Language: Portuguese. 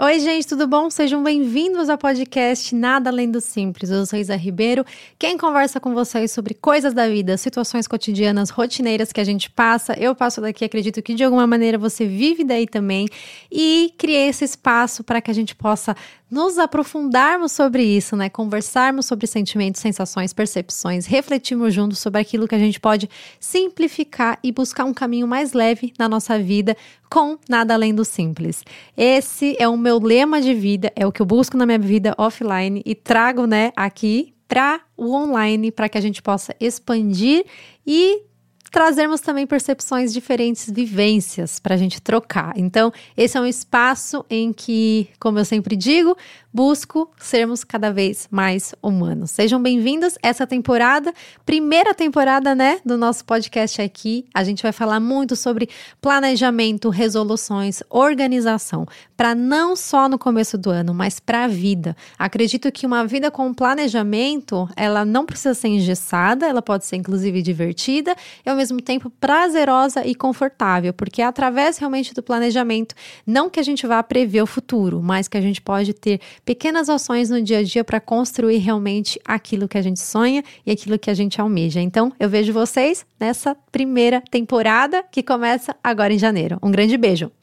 Oi, gente, tudo bom? Sejam bem-vindos ao podcast Nada Além do Simples. Eu sou Isa Ribeiro, quem conversa com vocês sobre coisas da vida, situações cotidianas, rotineiras que a gente passa. Eu passo daqui, acredito que de alguma maneira você vive daí também. E criei esse espaço para que a gente possa nos aprofundarmos sobre isso, né? Conversarmos sobre sentimentos, sensações, percepções, refletirmos juntos sobre aquilo que a gente pode simplificar e buscar um caminho mais leve na nossa vida com Nada Além do Simples. Esse é o meu lema de vida, é o que eu busco na minha vida offline e trago, né, aqui para o online, para que a gente possa expandir e trazermos também percepções diferentes, vivências para a gente trocar. Então, esse é um espaço em que, como eu sempre digo, busco sermos cada vez mais humanos. Sejam bem-vindos essa temporada, primeira temporada, né, do nosso podcast aqui. A gente vai falar muito sobre planejamento, resoluções, organização, para não só no começo do ano, mas para a vida. Acredito que uma vida com planejamento, ela não precisa ser engessada, ela pode ser inclusive divertida e ao mesmo tempo prazerosa e confortável, porque é através realmente do planejamento, não que a gente vá prever o futuro, mas que a gente pode ter pequenas ações no dia a dia para construir realmente aquilo que a gente sonha e aquilo que a gente almeja. Então, eu vejo vocês nessa primeira temporada que começa agora em janeiro. Um grande beijo!